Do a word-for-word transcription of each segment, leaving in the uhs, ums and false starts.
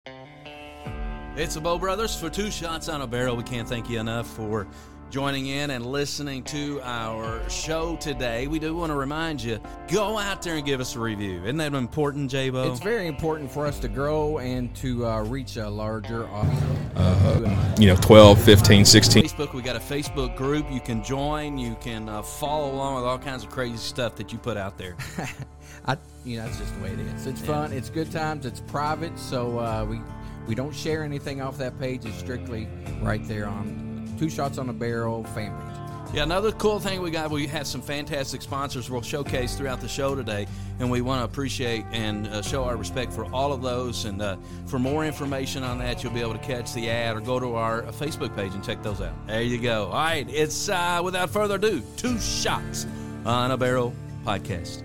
It's the Bow Brothers for Two Shots on a Barrel. We can't thank you enough for joining in and listening to our show today. We do want to remind you, go out there and give us a review. Isn't that important, J-Bo? It's very important for us to grow and to uh, reach a larger audience. Uh, you know, twelve, fifteen, sixteen. Facebook, we got a Facebook group you can join. You can uh, follow along with all kinds of crazy stuff that you put out there. I, you know, that's just the way it is. It's Yeah. fun. It's good times. It's private, so uh, we we don't share anything off that page. It's strictly right there on Two Shots on a Barrel fan page. Yeah, another cool thing we got, we had some fantastic sponsors we'll showcase throughout the show today, and we want to appreciate and uh, show our respect for all of those. And uh, for more information on that, you'll be able to catch the ad or go to our uh, Facebook page and check those out. There you go. All right, it's, uh, without further ado, Two Shots on a Barrel podcast.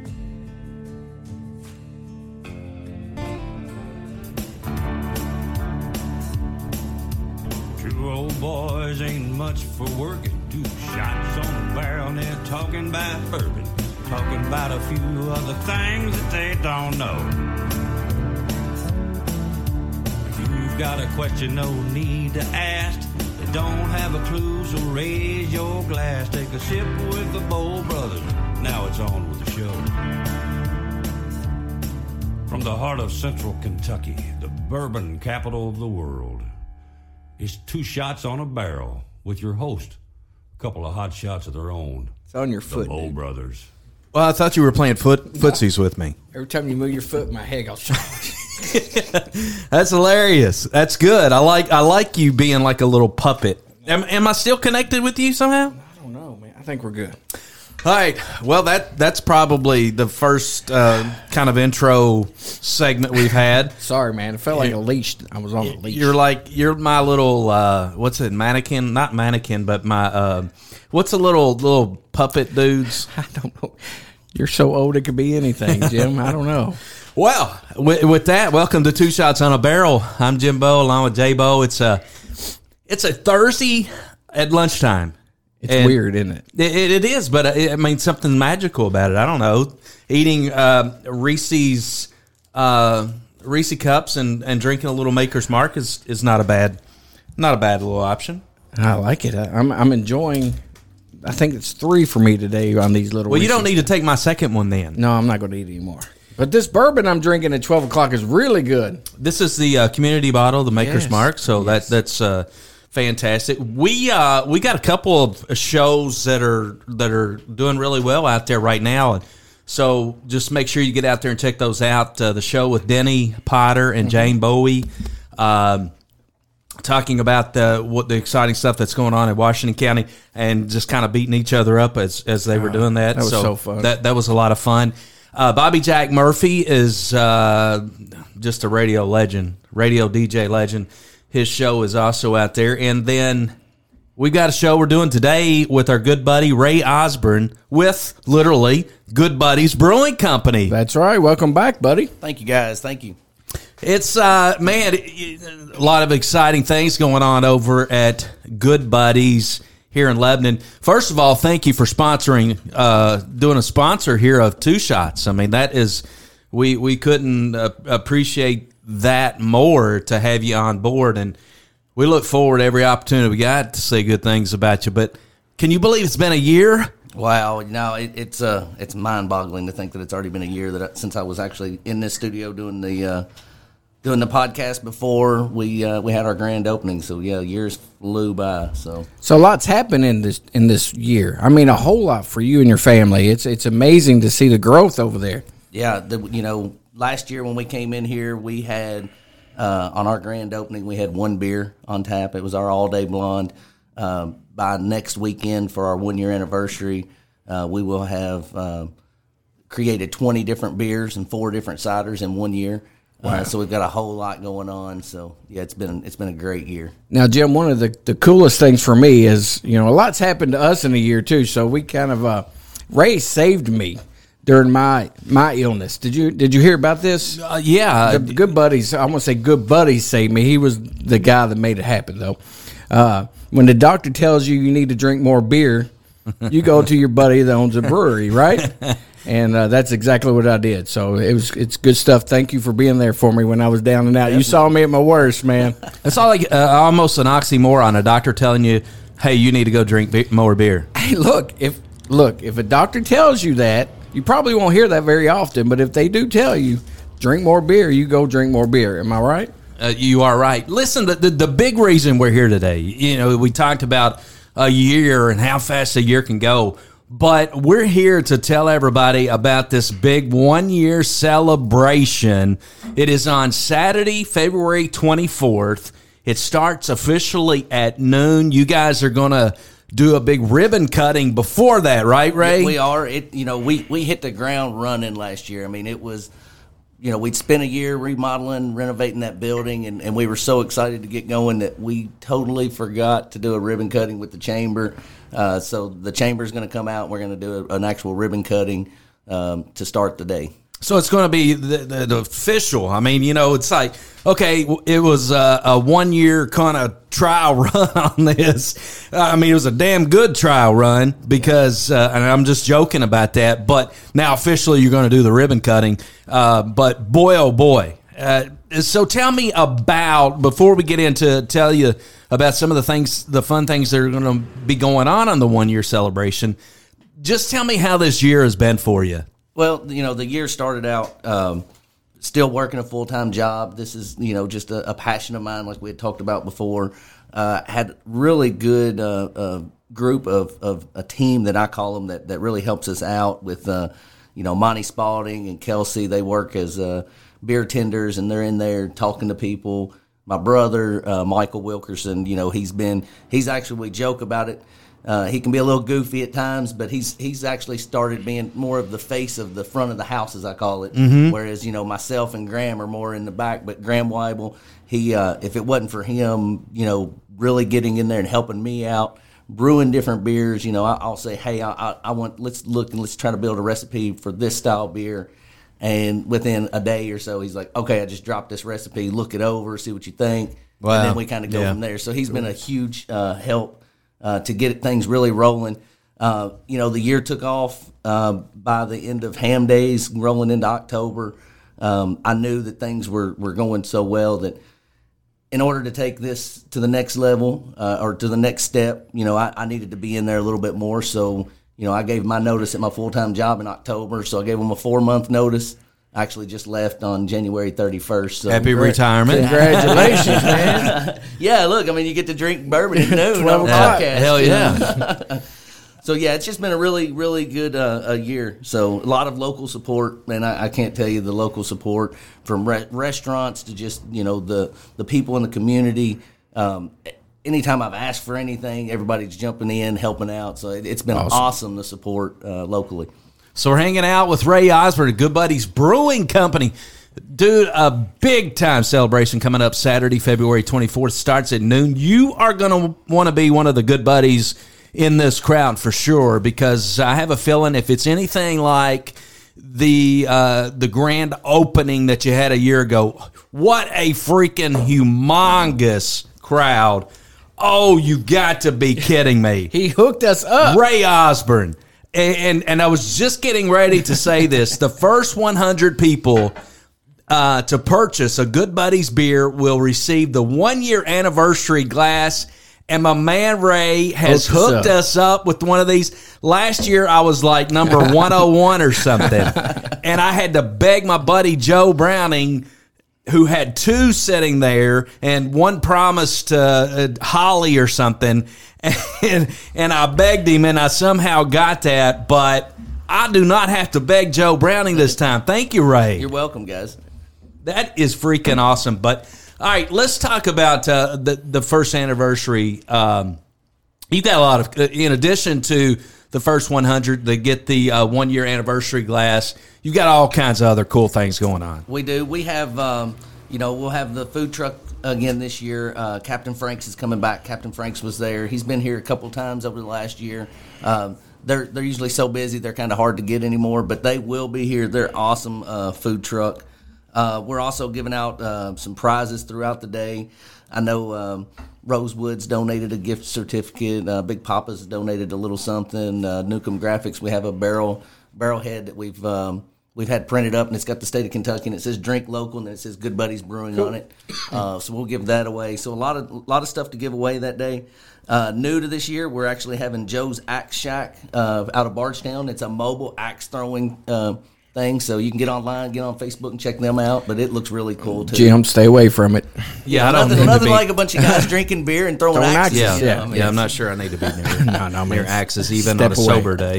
Two old boys ain't much for working. Two shots on a barrel and they're talking about bourbon. Talking about a few other things that they don't know. If you've got a question, no need to ask. They don't have a clue, so raise your glass. Take a sip with the Bow Brothers. Now it's on with the show. From the heart of central Kentucky, the bourbon capital of the world, it's Two Shots on a Barrel with your host. A couple of hot shots of their own. It's on your The foot. Bow dude. Brothers. Well, I thought you were playing foot footsies with me. Every time you move your foot, my head goes. That's hilarious. That's good. I like I like you being like a little puppet. Am, am I still connected with you somehow? I don't know, man. I think we're good. All right. Well, that that's probably the first uh, kind of intro segment we've had. Sorry, man. It felt like a leash. I was on a leash. You're like you're my little uh, what's it mannequin? Not mannequin, but my uh, what's the little little puppet dudes? I don't know. You're so old it could be anything, Jim. I don't know. Well, with, with that, welcome to Two Shots on a Barrel. I'm Jim Bow along with J-Bo. It's a it's a Thursday at lunchtime. It's And weird, isn't it? It, it is, but it, I mean something magical about it. I don't know. Eating uh, Reese's uh, Reese cups and, and drinking a little Maker's Mark is, is not a bad not a bad little option. I like it. I, I'm I'm enjoying. I think it's three for me today on these little. Well, you don't Reese's. need to take my second one then. No, I'm not going to eat anymore. But this bourbon I'm drinking at twelve o'clock is really good. This is the uh, community bottle, the Maker's Yes. Mark. So Yes. that that's uh, fantastic. We uh, we got a couple of shows that are that are doing really well out there right now, and so just make sure you get out there and check those out. Uh, the show with Denny Potter and Jane Bowie, um, talking about the what the exciting stuff that's going on in Washington County, and just kind of beating each other up as as they were doing that. that was so fun. That that was a lot of fun. Uh, Bobby Jack Murphy is uh, just a radio legend, radio D J legend. His show is also out there. And then we got a show we're doing today with our good buddy Ray Osborne with literally Good Buddies Brewing Company. That's right. Welcome back, buddy. Thank you, guys. Thank you. It's, uh, man, it, it, a lot of exciting things going on over at Good Buddies here in Lebanon. First of all, thank you for sponsoring, uh, doing a sponsor here of Two Shots. I mean, that is, we we couldn't uh, appreciate that more to have you on board, and we look forward to every opportunity we got to say good things about you. But can you believe it's been a year? Wow, no, it, it's uh, it's mind-boggling to think that it's already been a year that I, since I was actually in this studio doing the uh, doing the podcast before we uh, we had our grand opening. So yeah, years flew by. So So lots happened in this in this year. I mean, a whole lot for you and your family. It's it's amazing to see the growth over there. yeah, the, you know, last year when we came in here, we had uh, on our grand opening we had one beer on tap. It was our all day blonde. Um, by next weekend for our one year anniversary, uh, we will have uh, created twenty different beers and four different ciders in one year. Wow. Uh, so we've got a whole lot going on. So yeah, it's been it's been a great year. Now, Jim, one of the, the coolest things for me is, you know, a lot's happened to us in a year too. So we kind of uh, Ray saved me during my my illness. Did you did you hear about this? Uh, yeah. The good buddies. I want to say good buddies saved me. He was the guy that made it happen, though. Uh, when the doctor tells you you need to drink more beer, you go to your buddy that owns a brewery, right? And uh, that's exactly what I did. So it was it's good stuff. Thank you for being there for me when I was down and out. You saw me at my worst, man. It's all like uh, almost an oxymoron. A doctor telling you, "Hey, you need to go drink be- more beer." Hey, look if look if a doctor tells you that, you probably won't hear that very often. But if they do tell you, drink more beer, you go drink more beer. Am I right? Uh, you are right. Listen, the, the the big reason we're here today, you know, we talked about a year and how fast a year can go, but we're here to tell everybody about this big one-year celebration. It is on Saturday, February twenty-fourth. It starts officially at noon. You guys are going to do a big ribbon cutting before that, right, Ray? We are. It you know we we hit the ground running last year. I mean, it was. You know, we'd spent a year remodeling, renovating that building, and, and we were so excited to get going that we totally forgot to do a ribbon cutting with the chamber. Uh, so the chamber's going to come out, and we're going to do a, an actual ribbon cutting um, to start the day. So it's going to be the, the, the official. I mean, you know, it's like, okay, it was a, a one-year kind of trial run on this. I mean, it was a damn good trial run because, uh, and I'm just joking about that, but now officially you're going to do the ribbon cutting. Uh, but boy, oh boy. Uh, so tell me about, before we get into tell you about some of the things, the fun things that are going to be going on on the one-year celebration, just tell me how this year has been for you. Well, you know, the year started out um, still working a full-time job. This is, you know, just a, a passion of mine like we had talked about before. Uh, had really good uh, uh, group of, of a team that I call them that, that really helps us out with, uh, you know, Monty Spalding and Kelsey. They work as uh, beer tenders, and they're in there talking to people. My brother, uh, Michael Wilkerson, you know, he's been, he's actually, we joke about it. Uh, he can be a little goofy at times, but he's he's actually started being more of the face of the front of the house, as I call it. Mm-hmm. Whereas, you know, myself and Graham are more in the back. But Graham Weibel, he uh, if it wasn't for him, you know, really getting in there and helping me out, brewing different beers, you know, I, I'll say, hey, I, I, I want let's look and let's try to build a recipe for this style beer. And within a day or so, he's like, okay, I just dropped this recipe. Look it over, see what you think. Wow. And then we kind of go Yeah. from there. So he's been a huge uh, help. Uh, to get things really rolling. Uh, you know, the year took off uh, by the end of Ham Days, rolling into October. Um, I knew that things were, were going so well that in order to take this to the next level uh, or to the next step, you know, I, I needed to be in there a little bit more. So, you know, I gave my notice at my full-time job in October. So I gave them a four-month notice. I actually just left on January thirty-first. So Happy retirement. Congratulations, man. Yeah, look, I mean, you get to drink bourbon at noon on twelve a o'clock. podcast. Hell yeah. So, yeah, it's just been a really, really good uh, a year. So, a lot of local support, and I, I can't tell you the local support from re- restaurants to just, you know, the, the people in the community. Um, anytime I've asked for anything, everybody's jumping in, helping out. So, it, it's been awesome, awesome the support uh, locally. So we're hanging out with Ray Osborne, Good Buddies Brewing Company. Dude, a big-time celebration coming up Saturday, February twenty-fourth. Starts at noon. You are going to want to be one of the good buddies in this crowd for sure, because I have a feeling if it's anything like the uh, the grand opening that you had a year ago, what a freaking humongous crowd. Oh, you got to be kidding me. He hooked us up. Ray Osborne. And, and and I was just getting ready to say this. The first one hundred people uh, to purchase a Good Buddies beer will receive the one-year anniversary glass. And my man Ray has Hooked us hooked up. us up with one of these. Last year, I was like number one oh one or something. And I had to beg my buddy Joe Browning, who had two sitting there, and one promised uh, Holly or something, and and I begged him, and I somehow got that, but I do not have to beg Joe Browning this time. Thank you, Ray. You're welcome, guys. That is freaking awesome. But, all right, let's talk about uh, the, the first anniversary. Um, you've got a lot of, in addition to the first one hundred, they get the uh, one-year anniversary glass. You've got all kinds of other cool things going on. We do. We have, um, you know, we'll have the food truck again this year. Uh, Captain Frank's is coming back. Captain Frank's was there. He's been here a couple times over the last year. Um, they're they're usually so busy they're kind of hard to get anymore, but they will be here. They're awesome uh, food truck. Uh, we're also giving out uh, some prizes throughout the day. I know um, Rosewood's donated a gift certificate. Uh, Big Papa's donated a little something. Uh, Newcomb Graphics, we have a barrel barrel head that we've um, we've had printed up, and it's got the state of Kentucky, and it says "Drink Local," and then it says "Good Buddies Brewing" cool. on it. Uh, so we'll give that away. So a lot of a lot of stuff to give away that day. Uh, new to this year, we're actually having Joe's Axe Shack uh, out of Bardstown. It's a mobile axe throwing uh, thing, so you can get online, get on Facebook, and check them out. But it looks really cool too. Jim, stay away from it. Yeah, I don't nothing, need nothing to be, like a bunch of guys drinking beer and throwing, throwing axes. axes. Yeah, Yeah, yeah, I mean, yeah. I'm not sure I need to be near, no, no, near man. axes even Step on a away. sober day.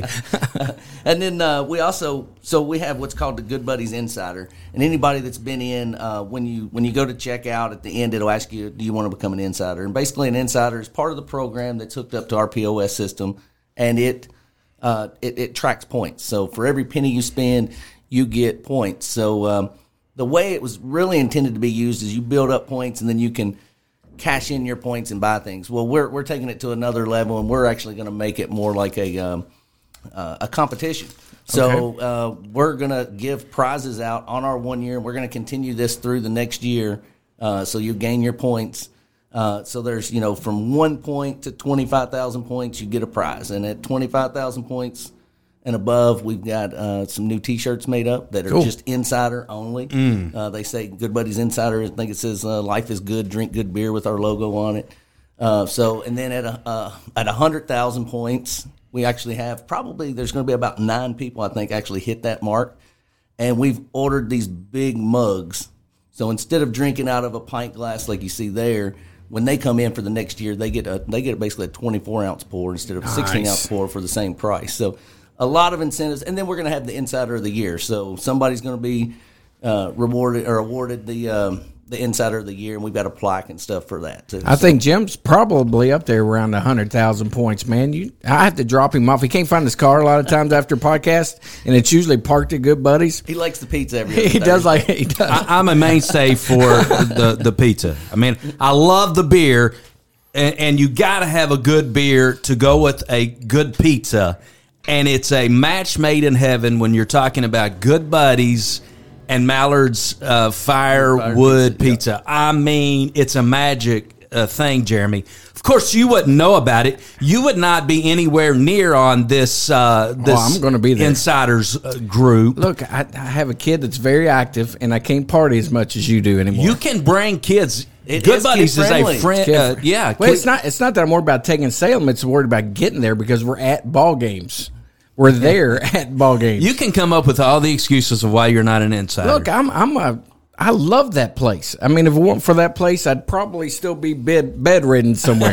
And then uh, we also so we have what's called the Good Buddies Insider, and anybody that's been in uh, when you when you go to check out at the end, it'll ask you, do you want to become an insider? And basically, an insider is part of the program that's hooked up to our P O S system, and it uh, it, it tracks points. So for every penny you spend, you get points. So um, the way it was really intended to be used is you build up points, and then you can cash in your points and buy things. Well, we're we're taking it to another level, and we're actually going to make it more like a um, uh, a competition. So Okay. uh, we're going to give prizes out on our one year, and we're going to continue this through the next year. Uh, so you gain your points. Uh, so there's, you know, from one point to twenty-five thousand points, you get a prize. And at twenty-five thousand points and above, we've got uh, some new T-shirts made up that are Cool. just insider only. Mm. Uh, they say Good Buddies Insider. I think it says uh, life is good, drink good beer with our logo on it. Uh, so, and then at a, uh, at one hundred thousand points, we actually have probably, there's going to be about nine people, I think, actually hit that mark. And we've ordered these big mugs. So instead of drinking out of a pint glass like you see there, when they come in for the next year, they get a they get basically a twenty-four ounce pour instead of a sixteen ounce pour for the same price. So a lot of incentives. And then we're going to have the Insider of the Year. So somebody's going to be uh, rewarded or awarded the um, the Insider of the Year, and we've got a plaque and stuff for that too. I think Jim's probably up there around one hundred thousand points, man. You, I have to drop him off. He can't find his car a lot of times after podcast, and it's usually parked at Good Buddies. He likes the pizza every other He does Thursday. like he does. I, I'm a mainstay for the, the pizza. I mean, I love the beer, and, and you got to have a good beer to go with a good pizza. And it's a match made in heaven when you're talking about Good Buddies and Mallard's uh, Firewood pizza, Pizza. I mean, it's a magic uh, thing, Jeremy. Of course, you wouldn't know about it. You would not be anywhere near on this. Uh, this I'm gonna be there. Insiders uh, group. Look, I, I have a kid that's very active, and I can't party as much as you do anymore. You can bring kids. It Good is Buddies is a kid-friendly. friend. Uh, yeah, Well, kid- it's not. It's not that I'm worried about taking Salem. It's worried about getting there because we're at ball games. We're there at ball games. You can come up with all the excuses of why you're not an insider. Look, I'm. I'm a. I love that place. I mean, if it weren't for that place, I'd probably still be bed bedridden somewhere.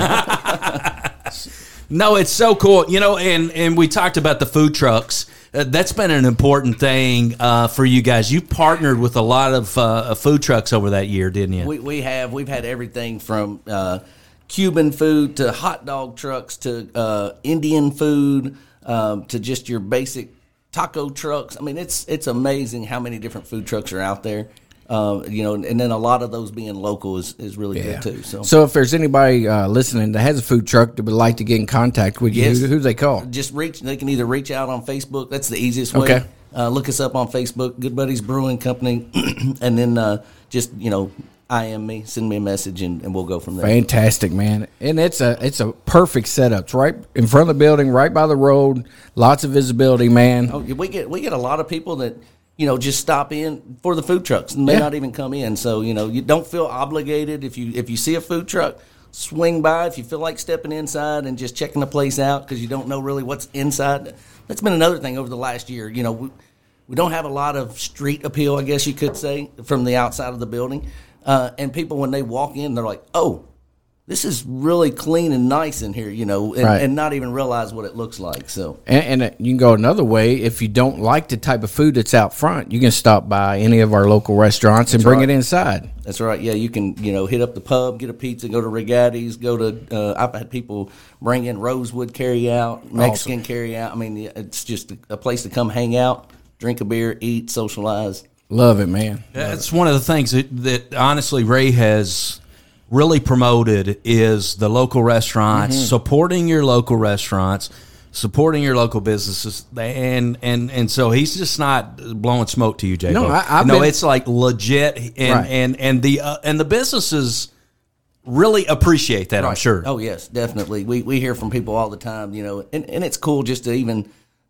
No, it's so cool. You know, and, and we talked about the food trucks. Uh, that's been an important thing uh, for you guys. You partnered with a lot of uh, food trucks over that year, didn't you? We we have we've had everything from uh, Cuban food to hot dog trucks to uh, Indian food um, to just your basic taco trucks. I mean, it's it's amazing how many different food trucks are out there. Uh, you know, and then a lot of those being local is, is really good too. So. So, if there's anybody uh, listening that has a food truck that would like to get in contact with you, Yes. who, who do they call? just reach. They can either reach out on Facebook. That's the easiest way. Okay. Uh, look us up on Facebook, Good Buddies Brewing Company, and then uh, just you know, I M me, send me a message, and, and we'll go from there. Fantastic, man. And it's a it's a perfect setup. It's right in front of the building, right by the road. Lots of visibility, man. Oh, we get we get a lot of people that you know just stop in for the food trucks and may Yeah. not even come in. So you know, you don't feel obligated if you if you see a food truck. Swing by if you feel like stepping inside and just checking the place out because you don't know really what's inside. That's been another thing over the last year. You know, we, we don't have a lot of street appeal, I guess you could say, from the outside of the building. Uh, and people, when they walk in, they're like, oh, this is really clean and nice in here, you know, and, Right. and not even realize what it looks like. So And, and uh, you can go another way. If you don't like the type of food that's out front, you can stop by any of our local restaurants and bring right. it inside. that's right. Yeah, you can, you know, hit up the pub, get a pizza, go to Regatti's, go to, uh, I've had people bring in Rosewood carry out, Mexican carry out. I mean, it's just a, a place to come hang out, drink a beer, eat, socialize. Love it, man. That's one of the things that, that honestly Ray has really promoted is the local restaurants, Mm-hmm. supporting your local restaurants, supporting your local businesses, and and and so he's just not blowing smoke to you, Jay. No, I- I've no, been- it's like legit, and Right. and and the uh, and the businesses really appreciate that. I'm sure. Oh yes, definitely. We we hear from people all the time, you know, and, and it's cool just to even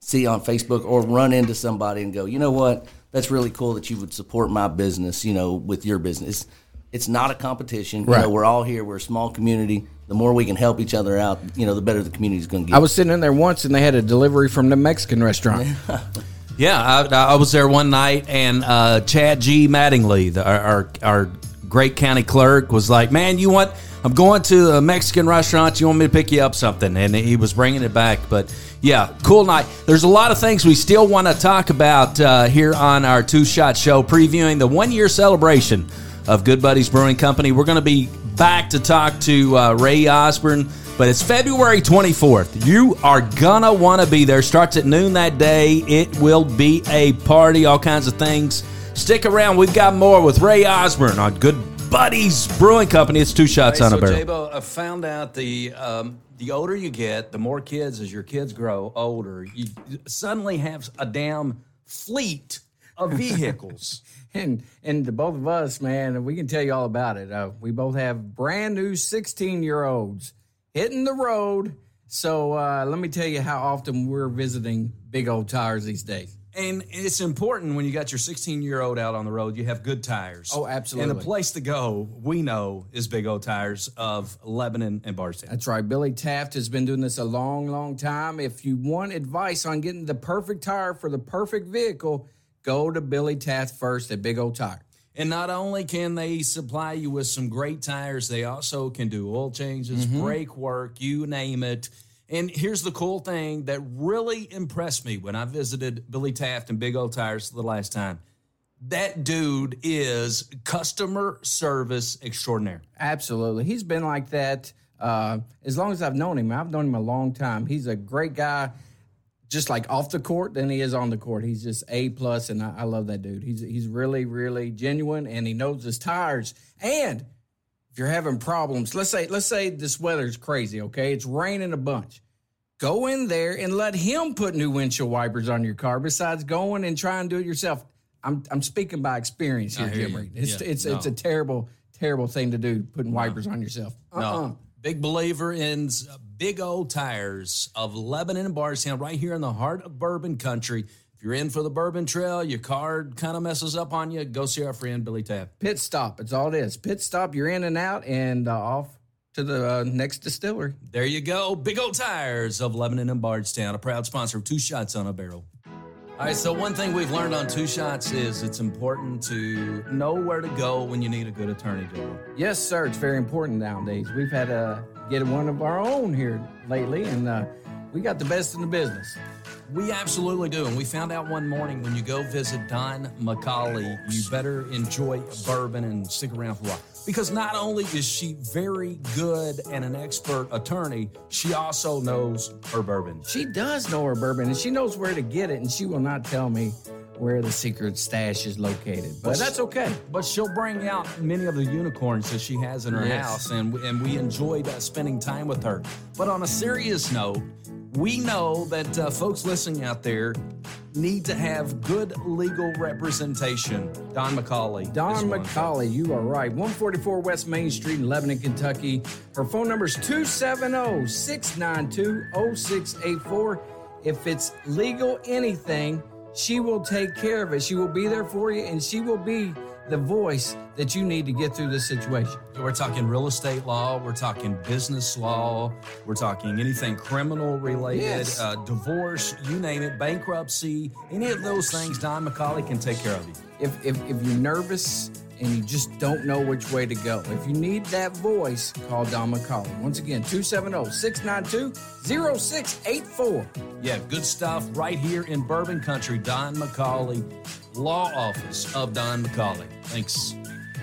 see on Facebook or run into somebody and go, you know what, that's really cool that you would support my business, you know, with your business. It's not a competition. Right. You know, we're all here. We're a small community. The more we can help each other out, you know, the better the community's going to get. I was sitting in there once, and they had a delivery from the Mexican restaurant. Yeah, I, I was there one night, and uh, Chad G. Mattingly, the, our, our our great county clerk, was like, "Man, you want? I'm going to a Mexican restaurant. You want me to pick you up something?" And he was bringing it back. But yeah, cool night. There's a lot of things we still want to talk about uh, here on our Two Shot Show, previewing the one year celebration of Good Buddies Brewing Company. We're going to be back to talk to uh, Ray Osborne. But it's February twenty-fourth. You are going to want to be there. Starts at noon that day. It will be a party, all kinds of things. Stick around. We've got more with Ray Osborne on Good Buddies Brewing Company. It's Two Shots hey, on so a Barrel. J-Bo, I found out the um, the older you get, the more kids, as your kids grow older, you suddenly have a damn fleet of vehicles. And and the both of us, man, we can tell you all about it. Uh, we both have brand new sixteen-year-olds hitting the road. So uh, let me tell you how often we're visiting Big Old Tires these days. And it's important when you got your sixteen-year-old out on the road, you have good tires. Oh, absolutely. And the place to go, we know, is Big Old Tires of Lebanon and Bardstown. That's right. Billy Taft has been doing this a long, long time. If you want advice on getting the perfect tire for the perfect vehicle, go to Billy Taft first at Big Old Tire. And not only can they supply you with some great tires, they also can do oil changes, mm-hmm. brake work, you name it. And here's the cool thing that really impressed me when I visited Billy Taft and Big Old Tires the last time. That dude is customer service extraordinaire. Absolutely. He's been like that uh, as long as I've known him. I've known him a long time. He's a great guy, just like off the court than he is on the court. He's just A plus, and I, I love that dude. He's he's really, really genuine, and he knows his tires. And if you're having problems, let's say let's say this weather's crazy, okay? It's raining a bunch. Go in there and let him put new windshield wipers on your car besides going and trying to do it yourself. I'm I'm speaking by experience here, Jim Reed. It's yeah, it's no. it's a terrible, terrible thing to do, putting wipers no. on yourself. Uh-uh. No. Big believer in Big Old Tires of Lebanon and Bardstown, right here in the heart of bourbon country. If you're in for the bourbon trail, your car kind of messes up on you, go see our friend Billy Taft. Pit stop. It's all it is. Pit stop. You're in and out and uh, off to the uh, next distillery. There you go. Big Old Tires of Lebanon and Bardstown, a proud sponsor of Two Shots on a Barrel. All right, so one thing we've learned on Two Shots is it's important to know where to go when you need a good attorney, Joe. Yes, sir. It's very important nowadays. We've had to get one of our own here lately, and uh, we got the best in the business. We absolutely do, and we found out one morning when you go visit Don McCauley, you better enjoy bourbon and stick around for a while. Because not only is she very good and an expert attorney, she also knows her bourbon. She does know her bourbon, and she knows where to get it, and she will not tell me where the secret stash is located. But, but that's okay. But she'll bring out many of the unicorns that she has in her yes. house, and, and we enjoyed uh, spending time with her. But on a serious note, we know that uh, folks listening out there need to have good legal representation. Don McCauley. Don McCauley, you are right. one forty-four West Main Street in Lebanon, Kentucky. Her phone number is two seven zero, six nine two, zero six eight four. If it's legal anything, she will take care of it. She will be there for you, and she will be the voice that you need to get through this situation. We're talking real estate law. We're talking business law. We're talking anything criminal related, yes. uh, divorce, you name it, bankruptcy, any of those things, Don McCauley can take care of you. If, if, if you're nervous and you just don't know which way to go, if you need that voice, call Don McCauley. Once again, two seven zero, six nine two, zero six eight four. Yeah, good stuff right here in Bourbon Country. Don McCauley, Law Office of Don McCauley. Thanks.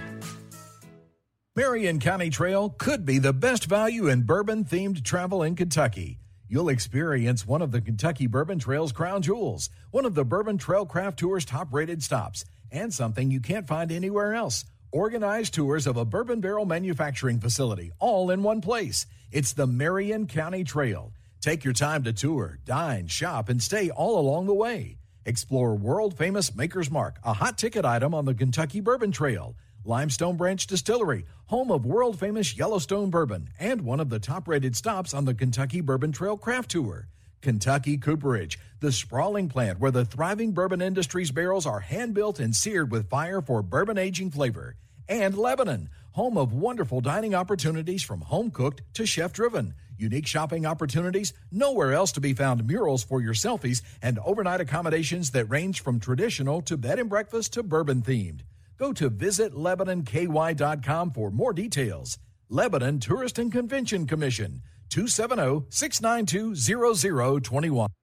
Marion County Trail could be the best value in bourbon-themed travel in Kentucky. You'll experience one of the Kentucky Bourbon Trail's crown jewels, one of the Bourbon Trail Craft Tour's top-rated stops, and something you can't find anywhere else. Organized tours of a bourbon barrel manufacturing facility, all in one place. It's the Marion County Trail. Take your time to tour, dine, shop, and stay all along the way. Explore world-famous Maker's Mark, a hot ticket item on the Kentucky Bourbon Trail. Limestone Branch Distillery, home of world-famous Yellowstone bourbon, and one of the top-rated stops on the Kentucky Bourbon Trail Craft Tour. Kentucky Cooperage, the sprawling plant where the thriving bourbon industry's barrels are hand-built and seared with fire for bourbon aging flavor. And Lebanon, home of wonderful dining opportunities from home-cooked to chef-driven. Unique shopping opportunities, nowhere else to be found murals for your selfies, and overnight accommodations that range from traditional to bed and breakfast to bourbon-themed. Go to visit lebanon k y dot com for more details. Lebanon Tourist and Convention Commission, two seven zero, six nine two, zero zero two one.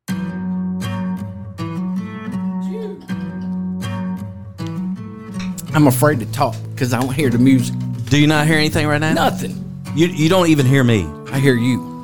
I'm afraid to talk because I don't hear the music. Do you not hear anything right now? Nothing. You you don't even hear me. I hear you.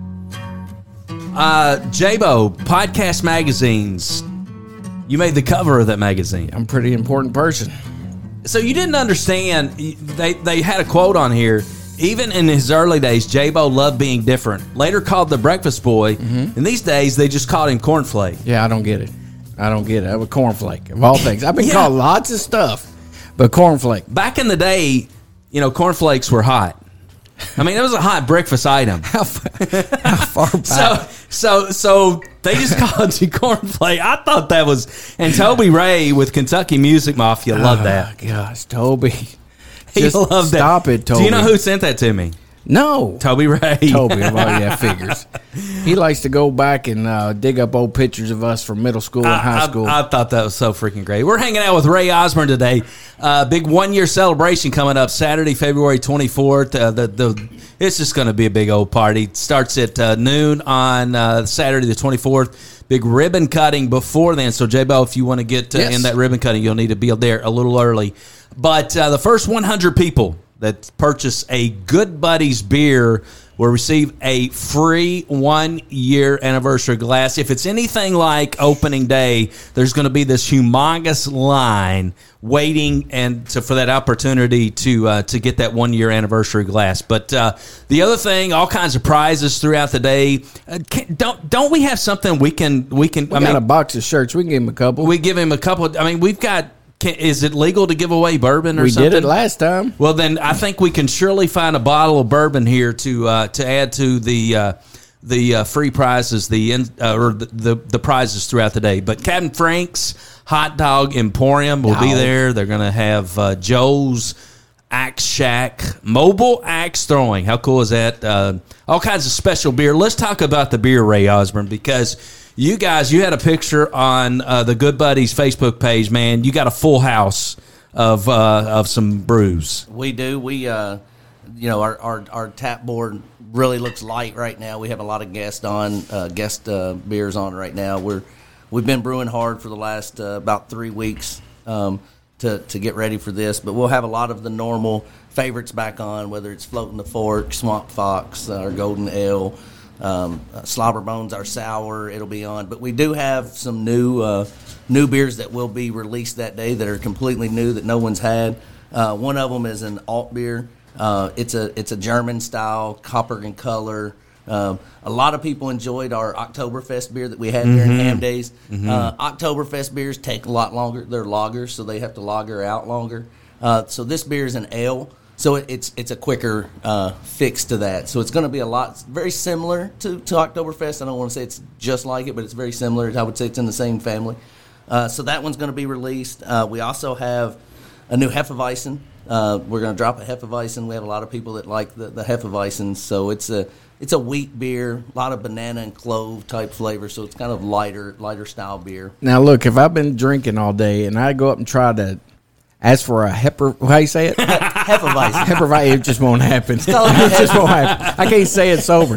Uh, J-Bo, Podcast Magazines. You made the cover of that magazine. I'm a pretty important person. So you didn't understand. They they had a quote on here. Even in his early days, J-Bo loved being different. Later called the Breakfast Boy. Mm-hmm. And these days, they just called him Cornflake. Yeah, I don't get it. I don't get it. I'm a cornflake, of all things. I've been Yeah. called lots of stuff, but cornflake. Back in the day, you know, cornflakes were hot. I mean, it was a hot breakfast item. How, how far back? So, so, so they just called you Cornflake. I thought that was, and Toby Ray with Kentucky Music Mafia loved that. Oh, gosh, Toby. He Just loved that. stop it, Toby. Do you know who sent that to me? No. Toby Ray. Toby, well, yeah, figures. He likes to go back and uh, dig up old pictures of us from middle school and I, high I- school. I, thought that was so freaking great. We're hanging out with Ray Osborne today. Uh, big one year celebration coming up Saturday, February twenty-fourth. Uh, the the it's just going to be a big old party. It starts at uh, noon on uh, Saturday the twenty-fourth. Big ribbon cutting before then. So J-Bo, if you want to get uh, Yes. in that ribbon cutting, you'll need to be there a little early. But uh, the first one hundred people that purchase a Good Buddies beer will receive a free one-year anniversary glass. If it's anything like opening day, there's going to be this humongous line waiting and to, for that opportunity to uh, to get that one-year anniversary glass. But uh, the other thing, all kinds of prizes throughout the day. Uh, can, don't don't we have something we can we can? we I got mean, a box of shirts. We can give him a couple. we give him a couple. Of, I mean, we've got. Can, is it legal to give away bourbon or we something? did it last time. Well, then I think we can surely find a bottle of bourbon here to uh, to add to the uh, the uh, free prizes, the in, uh, or the, the the prizes throughout the day. But Captain Frank's Hot Dog Emporium will be No. there. They're going to have uh, Joe's Axe Shack mobile axe throwing. How cool is that? Uh, all kinds of special beer. Let's talk about the beer, Ray Osborne, because you guys, you had a picture on uh, the Good Buddies Facebook page, man. You got a full house of uh, of some brews. We do. We, uh, you know, our, our, our tap board really looks light right now. We have a lot of guest on, uh, guest uh, beers on right now. We're we've been brewing hard for the last uh, about three weeks um, to to get ready for this. But we'll have a lot of the normal favorites back on, whether it's Floating the Fork, Swamp Fox, our Golden Ale. Um, uh, Slobber Bones, our sour, it'll be on. But we do have some new uh, new beers that will be released that day that are completely new that no one's had. Uh, one of them is an alt beer. Uh, it's a it's a German style, copper in color. Um, a lot of people enjoyed our Oktoberfest beer that we had during Mm-hmm. Ham Days. Mm-hmm. Uh, Oktoberfest beers take a lot longer. They're lagers, so they have to lager out longer. Uh, so this beer is an ale. So it, it's it's a quicker uh, fix to that. So it's going to be a lot, very similar to, to Oktoberfest. I don't want to say it's just like it, but it's very similar. I would say it's in the same family. Uh, so that one's going to be released. Uh, we also have a new Hefeweizen. Uh, we're going to drop a Hefeweizen. We have a lot of people that like the, the Hefeweizen. So it's a it's a wheat beer, a lot of banana and clove type flavor. So it's kind of lighter lighter style beer. Now, look, if I've been drinking all day and I go up and try to ask for a heifer, how you say it? Hefeweizen. Heifer, it just won't happen. It just won't happen. I can't say it sober.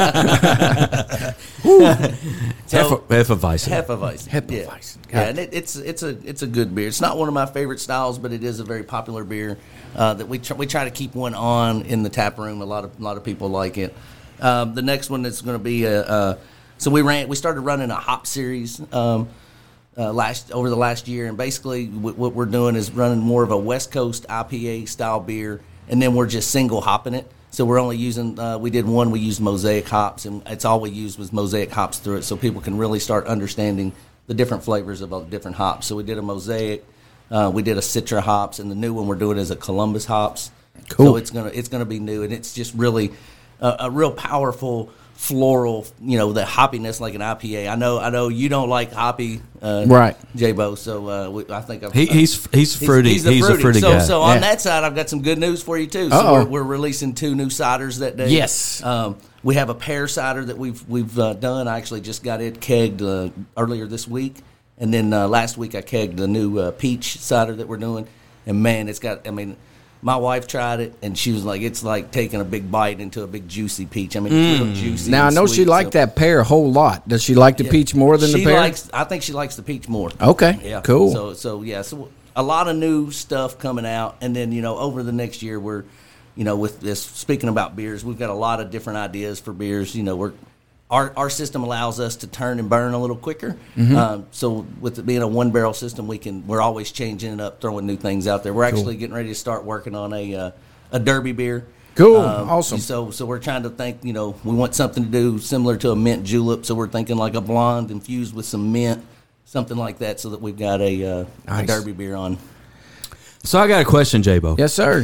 So, Hefeweizen. Hefeweizen. Hefeweizen. Yeah, yeah and it, it's it's a it's a good beer. It's not one of my favorite styles, but it is a very popular beer uh, that we tr- we try to keep one on in the tap room. A lot of a lot of people like it. Um, the next one is going to be a, uh, so we ran we started running a hop series um, uh, last over the last year, and basically w- what we're doing is running more of a West Coast I P A style beer, and then we're just single hopping it. So we're only using, uh, we did one, we used Mosaic hops, and it's all we used was Mosaic hops through it, so people can really start understanding the different flavors of all the different hops. So we did a Mosaic, uh, we did a Citra hops, and the new one we're doing is a Columbus hops. Cool. So it's gonna it's gonna be new, and it's just really a, a real powerful floral, you know, the hoppiness like an I P A. I know, I know you don't like hoppy, uh, Right. J-Bo. So uh, we, I think I've, He, he's he's fruity. He's, a he's fruity. a fruity so, guy. So Yeah. on that side, I've got some good news for you too. So Uh-oh. we're, we're releasing two new ciders that day. Yes. Um, we have a pear cider that we've we've uh, done. I actually just got it kegged uh, earlier this week, and then uh, last week I kegged the new uh, peach cider that we're doing. And man, it's got. I mean, my wife tried it, and she was like, "It's like taking a big bite into a big juicy peach." I mean, it's real juicy. Now I and know sweet, she liked so- that pear a whole lot. Does she like the Yeah. peach more than she the pear? likes. I think she likes the peach more. Okay, Yeah. cool. So so yeah. So a lot of new stuff coming out, and then you know over the next year we're, you know, with this speaking about beers, we've got a lot of different ideas for beers. You know, we're our our system allows us to turn and burn a little quicker. Mm-hmm. Um, so with it being a one barrel system, we can we're always changing it up, throwing new things out there. We're actually getting ready to start working on a uh, a derby beer. Cool. Um, Awesome. So, so we're trying to think. You know, we want something to do similar to a mint julep. So we're thinking like a blonde infused with some mint, something like that, so that we've got a, uh, Nice. a derby beer on. So I got a question, J-Bo. Yes, sir.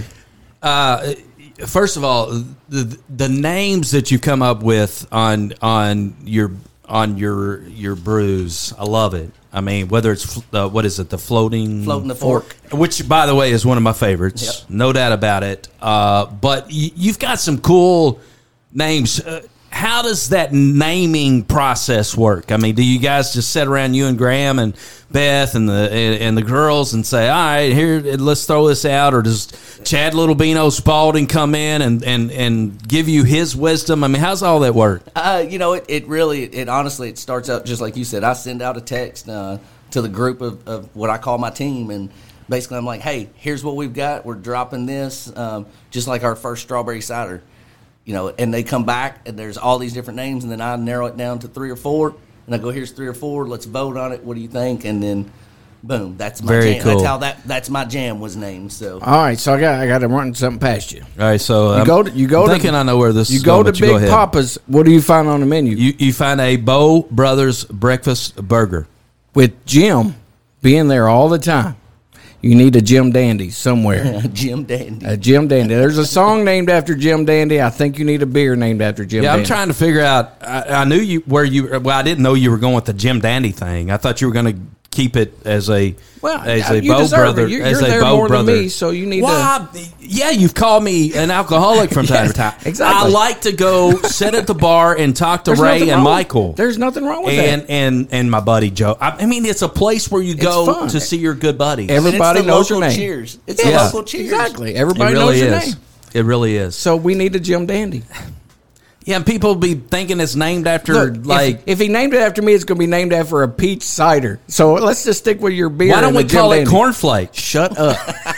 Uh, first of all, the the names that you come up with on on your on your your brews, I love it. I mean, whether it's uh, what is it, the floating Floating the fork. which by the way is one of my favorites, Yep. no doubt about it. Uh, but y- you've got some cool names. Uh, how does that naming process work? I mean, do you guys just sit around, you and Graham and Beth and the and, and the girls, and say, "All right, here, let's throw this out," or does Chad Littlebino Spalding come in and, and, and give you his wisdom? I mean, how's all that work? Uh, you know, it, it really, it honestly, it starts out just like you said. I send out a text uh, to the group of, of what I call my team, and basically I'm like, hey, here's what we've got. We're dropping this, um, just like our first strawberry cider. You know, and they come back, and there's all these different names, and then I narrow it down to three or four, and I go, here's three or four, let's vote on it. What do you think? And then, boom, that's my Very jam. cool. That's how that that's my jam was named. So All right, so I got I got to run something past you. All right, so You I'm go to you go thinking to I know where this you is go going, to but you Big go ahead. Papa's. What do you find on the menu? You you find a Bo Brothers breakfast burger. With Jim being there all the time, you need a Jim Dandy somewhere. Jim Dandy. A Jim Dandy. There's a song named after Jim Dandy. I think you need a beer named after Jim Yeah, Dandy. I'm trying to figure out. I, I knew you where you. Well, I didn't know you were going with the Jim Dandy thing. I thought you were going to keep it as a Well, as yeah, a you Bo deserve brother. it. You're- as you're a there Bo more than brother. me, so you need well, to- I- yeah, you've called me an alcoholic from time Yes, to time. exactly. I like to go sit at the bar and talk to There's Ray nothing and wrong- Michael. There's nothing wrong with and that. and and my buddy Joe. I, I mean, it's a place where you go fun. to see your good buddies. Every- And it's everybody the knows your local name. Cheers. It's Yeah. the local cheers. Exactly. it Everybody really knows your is. name. It really is. So we need a Jim Dandy. Yeah, and people be thinking it's named after Look, if- like. if, he named it after me, it's going to be named after a peach cider. So let's just stick with your beer. why don't and we a Jim call it Dandy. cornflakes? Shut up.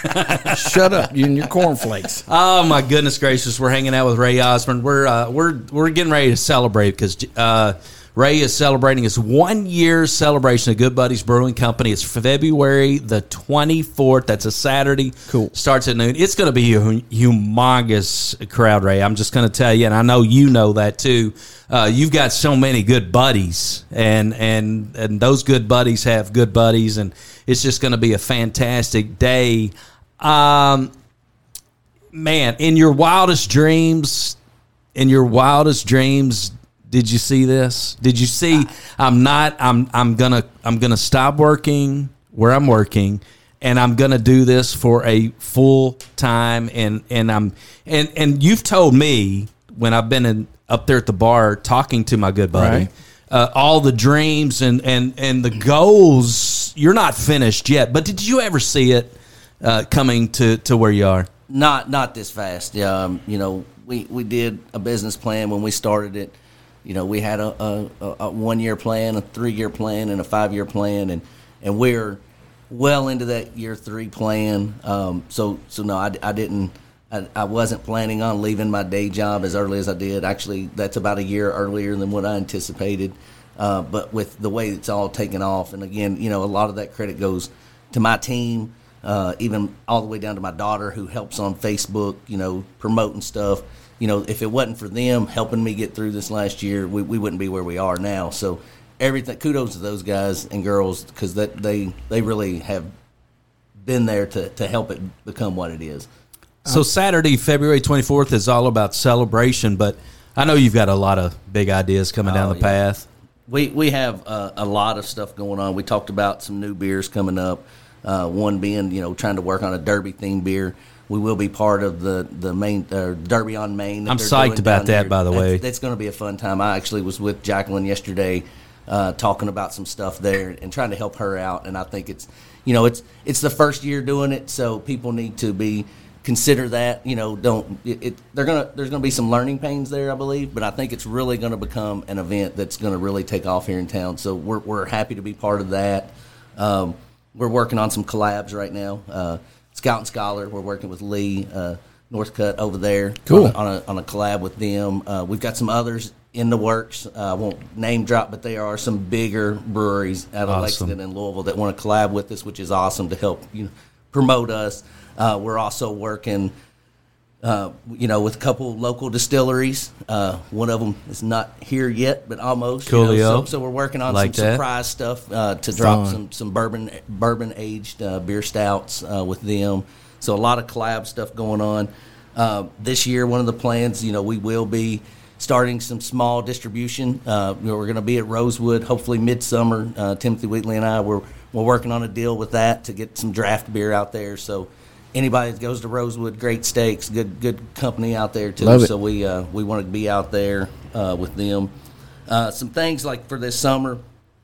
Shut up. You and your cornflakes. Oh my goodness gracious! We're hanging out with Ray Osborne. We're uh, we're we're getting ready to celebrate because uh, Ray is celebrating his one year celebration of Good Buddies Brewing Company. It's February the twenty-fourth. That's a Saturday. Cool. Starts at noon. It's going to be a hu- humongous crowd, Ray. I'm just going to tell you, and I know you know that too. Uh, you've got so many good buddies, and and and those good buddies have good buddies, and it's just going to be a fantastic day. Um, man, in your wildest dreams, in your wildest dreams, did you see this? Did you see? I'm not. I'm. I'm gonna. I'm gonna stop working where I'm working, and I'm gonna do this for a full time. And and I'm and and you've told me when I've been in, up there at the bar talking to my good buddy, Right. uh, all the dreams and and and the goals. You're not finished yet, but did you ever see it uh, coming to to where you are? Not not this fast. Um, you know, we, we did a business plan when we started it. You know, we had a, a, a one year plan, a three year plan, and a five year plan, and, and we're well into that year three plan. Um, so so no, I, I didn't. I, I wasn't planning on leaving my day job as early as I did. Actually, that's about a year earlier than what I anticipated. Uh, but with the way it's all taken off, and again, you know, a lot of that credit goes to my team. Uh, even all the way down to my daughter who helps on Facebook, you know, promoting stuff. You know, if it wasn't for them helping me get through this last year, we, we wouldn't be where we are now. So everything, kudos to those guys and girls because that they they really have been there to, to help it become what it is. So Saturday, February twenty-fourth is all about celebration, but I know you've got a lot of big ideas coming down Oh, the yeah. path. We we have uh, a lot of stuff going on. We talked about some new beers coming up. Uh, one being, you know, trying to work on a Derby themed beer. We will be part of the the main uh, Derby on Main. that I'm they're psyched doing about down that, there. by the That's- way. That's going to be a fun time. I actually was with Jacqueline yesterday, uh, talking about some stuff there and trying to help her out. And I think it's, you know, it's it's the first year doing it, so people need to be consider that. You know, don't it, it they're gonna there's gonna be some learning pains there, I believe, but I think it's really going to become an event that's going to really take off here in town. So we're we're happy to be part of that. Um, we're working on some collabs right now. Uh, Scout and Scholar, we're working with Lee uh, Northcutt over there. Cool. on a, on a, on a collab with them. Uh, we've got some others in the works. Uh, I won't name drop, but there are some bigger breweries out of Awesome. Lexington and Louisville that want to collab with us, which is awesome to help you know, promote us. Uh, we're also working, uh, you know, with a couple local distilleries. Uh, one of them is not here yet, but almost. you know, Coolio. so, so we're working on Like some that. surprise stuff uh, to drop Fun. some some bourbon bourbon aged uh, beer stouts uh, with them. So a lot of collab stuff going on. Uh, this year, one of the plans, you know, we will be starting some small distribution. Uh, you know, we're going to be at Rosewood, hopefully midsummer. Uh, Timothy Wheatley and I, we're we're working on a deal with that to get some draft beer out there. So anybody that goes to Rosewood, great steaks, good good company out there too. Love it. So we uh, we want to be out there uh, with them. Uh, some things like for this summer.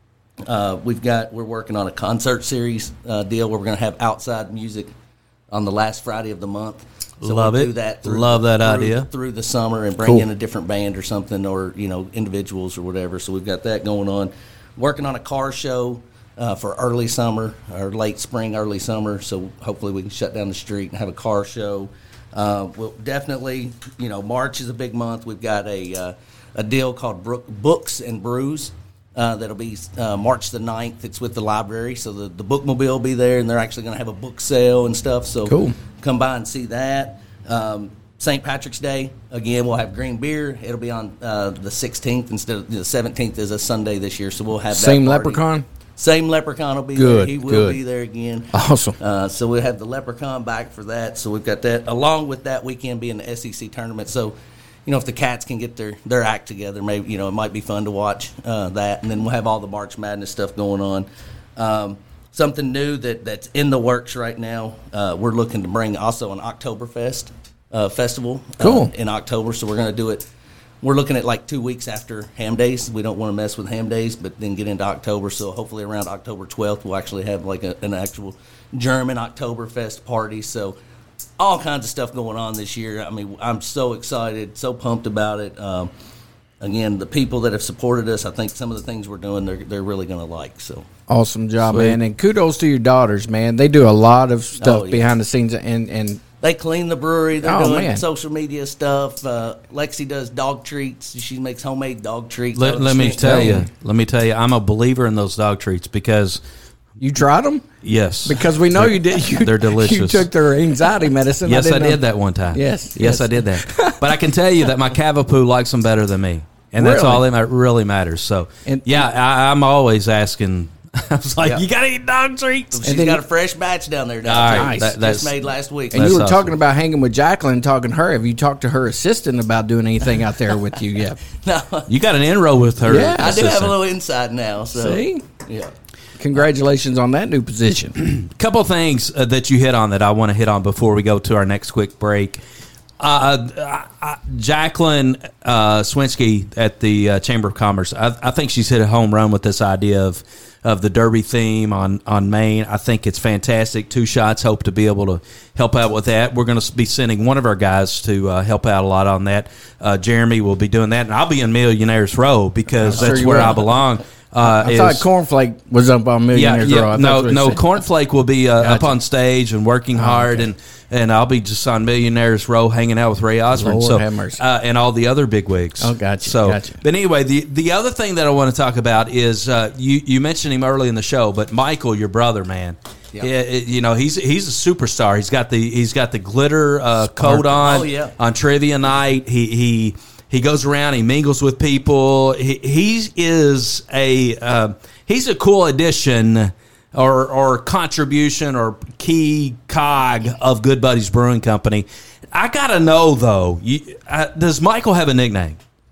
Uh, we've got we're working on a concert series uh, deal where we're going to have outside music on the last Friday of the month. So Love we'll it. Do that through, Love that through, idea. through the summer and bring Cool. in a different band or something, or you know individuals or whatever. So we've got that going on. Working on a car show uh, for early summer or late spring, early summer. So hopefully we can shut down the street and have a car show. Uh, we'll definitely, you know, March is a big month. We've got a uh, a deal called Brook, Books and Brews. Uh, that'll be uh, March the ninth. It's with the library, so the, the bookmobile will be there, and they're actually going to have a book sale and stuff. So Cool. come by and see that. Um, Saint Patrick's Day, again, we'll have green beer. It'll be on uh, the sixteenth instead of the seventeenth is a Sunday this year, so we'll have that Same party. Leprechaun? Same Leprechaun will be Good, there. He will good. be there again. Awesome. Uh, so we'll have the Leprechaun back for that. So we've got that. Along with that weekend being the S E C tournament. So, you know, if the Cats can get their, their act together, maybe, you know, it might be fun to watch uh, that. And then we'll have all the March Madness stuff going on. Um, something new that, that's in the works right now, uh, we're looking to bring also an Oktoberfest uh, festival uh, Cool. in October. So we're going to do it. We're looking at like two weeks after Ham Days. We don't want to mess with Ham Days, but then get into October. So hopefully around October twelfth, we'll actually have like a, an actual German Oktoberfest party. So all kinds of stuff going on this year. I mean, I'm so excited, so pumped about it. Um, again, the people that have supported us, I think some of the things we're doing, they're they're really going to like. So Awesome job, man. And kudos to your daughters, man. They do a lot of stuff Oh, yeah. behind the scenes, and, and they clean the brewery. They're Oh, doing man. social media stuff. Uh, Lexi does dog treats. She makes homemade dog treats. Let, Oh, let she me makes tell her you. own. Let me tell you. I'm a believer in those dog treats because you tried them? yes, Because we know you did. You, They're delicious. You took their anxiety medicine. yes, I, didn't know- did that one time. Yes, yes, yes. I did that. But I can tell you that my Cavapoo likes them better than me, and that's Really? all that ma- really matters. So, And- yeah, I, I'm always asking. I was like, Yeah. you gotta eat dog treats. She's then- got a fresh batch down there. Now, All too. right, Just that- that's- made last week. And That's you were awesome. talking about hanging with Jacqueline, talking to her. Have you talked to her assistant about doing anything out there with you yet? No, You got an inroad with her. Yeah. I do have a assistant. little inside now. So See? yeah. Congratulations on that new position. Couple things uh, that you hit on that I want to hit on before we go to our next quick break. Uh, uh, uh, Jacqueline uh, Swinsky at the uh, Chamber of Commerce, I, I think she's hit a home run with this idea of of the Derby theme on, on Maine. I think it's fantastic. Two Shots hope to be able to help out with that. We're going to be sending one of our guys to uh, help out a lot on that. Uh, Jeremy will be doing that, and I'll be in Millionaires Row because I'm sure that's you where will. I belong. Uh, I thought is- Cornflake was up on yeah, Millionaires yeah. Row. I thought No, that's what no. it said. Cornflake will be uh, up Gotcha. on stage and working hard, okay. and and I'll be just on Millionaires Row hanging out with Ray Osborne. Lord so, have mercy. Uh, and all the other big wigs. Oh, gotcha, So, gotcha. but anyway, the the other thing that I want to talk about is uh, you you mentioned him early in the show, but Michael, your brother, man. Yeah. Yeah, it- you know he's he's a superstar. He's got the he's got the glitter uh, coat on Oh, yeah. on trivia night. He he he goes around. He mingles with people. He, he is a uh, he's a cool addition or or contribution or key cog of Good Buddies Brewing Company. I gotta know though. You, uh, does Michael have a nickname?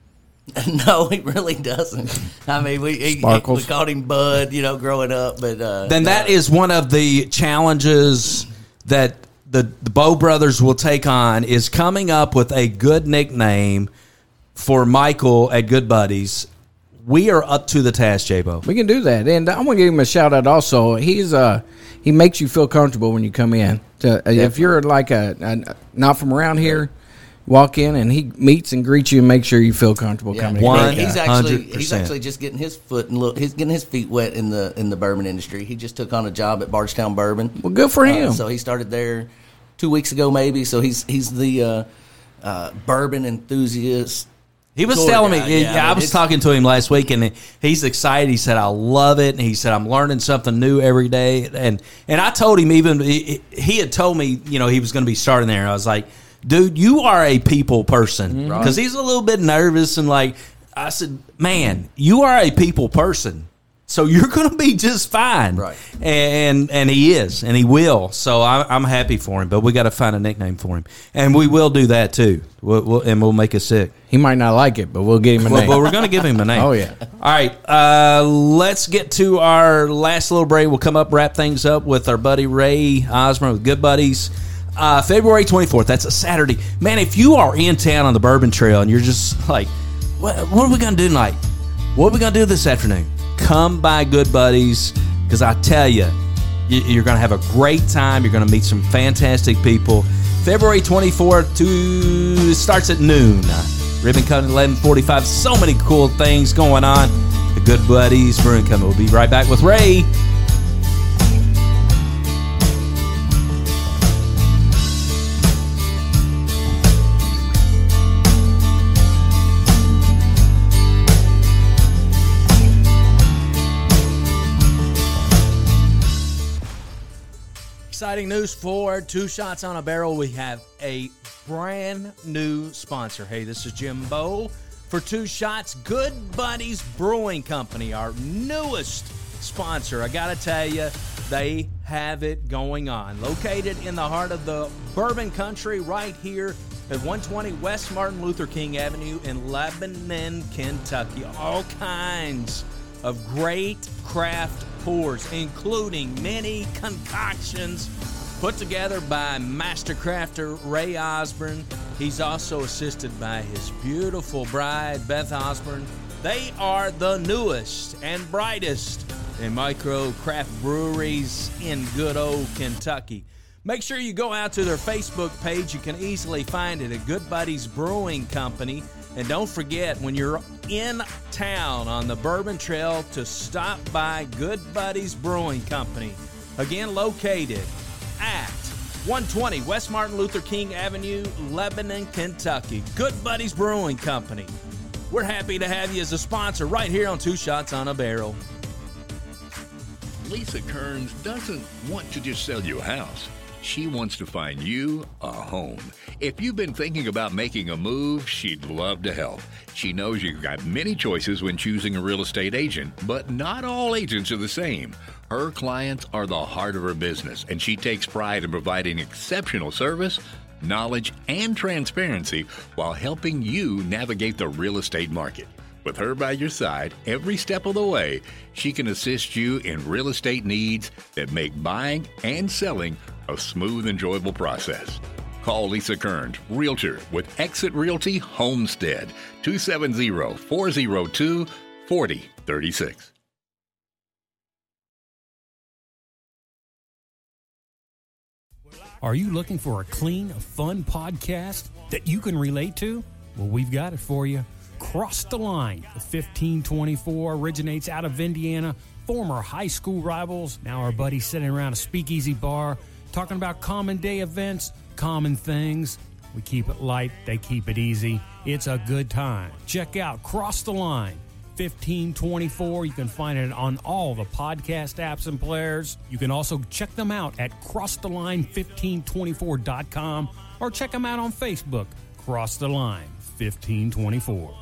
No, he really doesn't. I mean, we he, he, we called him Bud, you know, growing up. But uh, then that uh, is one of the challenges that the the Bow brothers will take on, is coming up with a good nickname for Michael at Good Buddies. We are up to the task, J-Bo. We can do that, and I want to give him a shout out. Also, he's uh he makes you feel comfortable when you come in. To, if you're like a, a not from around here, walk in and he meets and greets you and makes sure you feel comfortable yeah. coming. One, in. he's actually he's actually just getting his foot and look, he's getting his feet wet in the in the bourbon industry. He just took on a job at Bardstown Bourbon. Well, good for him. Uh, so he started there two weeks ago, maybe. So he's he's the uh, uh, bourbon enthusiast. He was Tour telling guy. me, Yeah, I I mean, was talking to him last week, and he's excited. He said, I love it. And he said, I'm learning something new every day. And and I told him, even, he, he had told me, you know, he was going to be starting there. I was like, dude, you are a people person. Because he's a little bit nervous. And like, I said, man, you are a people person. So you're going to be just fine. Right. And and he is, and he will. So I, I'm happy for him, but we got to find a nickname for him. And we will do that too. We'll, we'll, and we'll make it sick. He might not like it, but we'll get him a Well, name. well, we're going to give him a name. Oh, yeah. All right. Uh, let's get to our last little break. We'll come up, wrap things up with our buddy Ray Osborne with Good Buddies. Uh, February twenty-fourth. That's a Saturday. Man, if you are in town on the Bourbon Trail and you're just like, what, what are we going to do tonight? What are we going to do this afternoon? Come by Good Buddies, because I tell you, you're going to have a great time. You're going to meet some fantastic people. February twenty-fourth, to, starts at noon. Ribbon cutting eleven forty-five. So many cool things going on. The Good Buddies Brewing Company. We'll be right back with Ray. Exciting news for Two Shots on a Barrel. We have a brand new sponsor. Hey, this is Jimbo for Two Shots. Good Buddies Brewing Company, our newest sponsor. I got to tell you, they have it going on. Located in the heart of the bourbon country right here at one twenty West Martin Luther King Avenue in Lebanon, Kentucky. All kinds of great craft pours, including many concoctions put together by master crafter Ray Osborne. He's also assisted by his beautiful bride, Beth Osborne. They are the newest and brightest in micro craft breweries in good old Kentucky. Make sure you go out to their Facebook page. You can easily find it at Good Buddies Brewing Company. And don't forget, when you're in town on the Bourbon Trail, to stop by Good Buddies Brewing Company. Again, located at one twenty West Martin Luther King Avenue, Lebanon, Kentucky. Good Buddies Brewing Company. We're happy to have you as a sponsor right here on Two Shots on a Barrel. Lisa Kearns doesn't want to just sell you a house. She wants to find you a home. If you've been thinking about making a move, she'd love to help. She knows you've got many choices when choosing a real estate agent, but not all agents are the same. Her clients are the heart of her business, and she takes pride in providing exceptional service, knowledge, and transparency while helping you navigate the real estate market. With her by your side every step of the way, she can assist you in real estate needs that make buying and selling a smooth, enjoyable process. Call Lisa Kearns, Realtor with Exit Realty Homestead, two seven zero, four zero two, four zero three six. Are you looking for a clean, fun podcast that you can relate to? Well, we've got it for you. Cross the Line. The fifteen twenty-four originates out of Indiana. Former high school rivals, now our buddies sitting around a speakeasy bar, talking about common day events, common things. We keep it light, they keep it easy. It's a good time. Check out Cross the Line, fifteen twenty-four. You can find it on all the podcast apps and players. You can also check them out at cross the line fifteen twenty-four dot com or check them out on Facebook, Cross the Line fifteen twenty-four.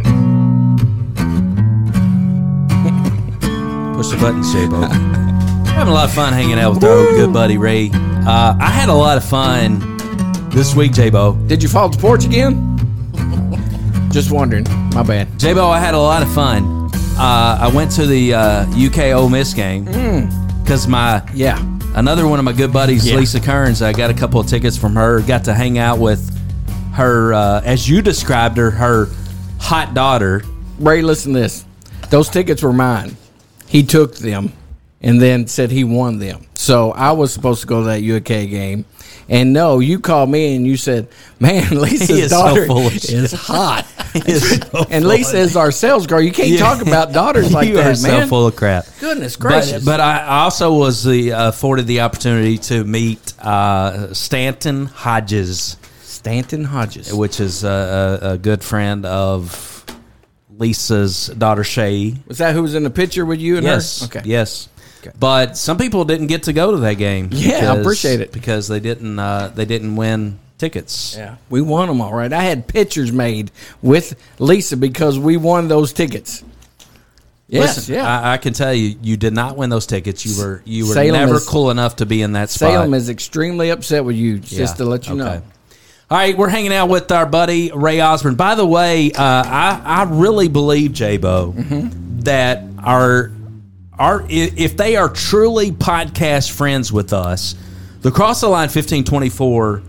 Push the buttons, J-Bo. having a lot of fun hanging out with our old good buddy Ray. Uh, I had a lot of fun this week, J-Bo. Did you fall off the porch again? Just wondering. My bad. J-Bo, I had a lot of fun. Uh, I went to the uh, U K Ole Miss game because mm. my yeah another one of my good buddies, yeah. Lisa Kearns. I got a couple of tickets from her. Got to hang out with her, uh, as you described her, her hot daughter. Ray, listen to this. Those tickets were mine. He took them and then said he won them. So I was supposed to go to that U K game. And no, you called me and you said, man, Lisa's daughter so is hot. Is so and Lisa is our sales girl. You can't yeah. talk about daughters like you that, are man. so full of crap. Goodness gracious. But, but I also was the, uh, afforded the opportunity to meet uh, Stanton Hodges. Stanton Hodges. Which is a, a, a good friend of Lisa's daughter, Shay. Was that who was in the picture with you and yes. her? Okay. Yes. Okay. But some people didn't get to go to that game. Yeah, because, I appreciate it because they didn't. Uh, they didn't win tickets. Yeah, we won them all right. I had pictures made with Lisa because we won those tickets. Yes, Listen, yeah. I, I can tell you, you did not win those tickets. You were you were Salem never is, cool enough to be in that spot. Salem is extremely upset with you, just yeah. to let you okay. know. All right, we're hanging out with our buddy Ray Osborne. By the way, uh, I I really believe, J-Bo, mm-hmm. that our our if they are truly podcast friends with us, the Cross the Line fifteen twenty-four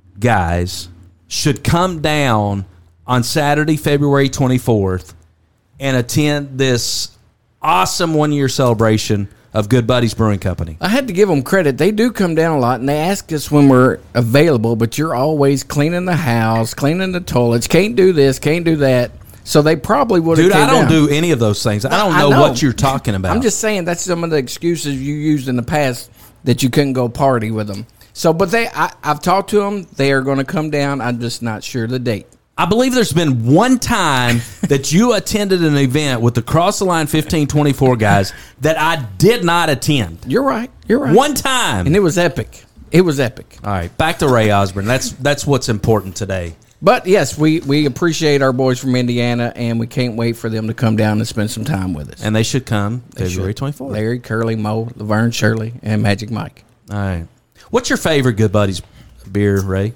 guys should come down on Saturday, February twenty-fourth, and attend this awesome one-year celebration of Good Buddies Brewing Company. I had to give them credit. They do come down a lot, and they ask us when we're available, but you're always cleaning the house, cleaning the toilets, can't do this, can't do that. So they probably would have Dude, came I don't down. do any of those things. I don't know, I know what you're talking about. I'm just saying that's some of the excuses you used in the past that you couldn't go party with them. So, but they, I, I've talked to them. They are going to come down. I'm just not sure the date. I believe there's been one time that you attended an event with the Cross the Line fifteen twenty-four guys that I did not attend. You're right. You're right. One time. And it was epic. It was epic. All right. Back to Ray Osborne. That's that's what's important today. But, yes, we, we appreciate our boys from Indiana, and we can't wait for them to come down and spend some time with us. And they should come they February should. twenty-fourth. Larry, Curly, Mo, Laverne, Shirley, and Magic Mike. All right. What's your favorite Good Buddies beer, Ray?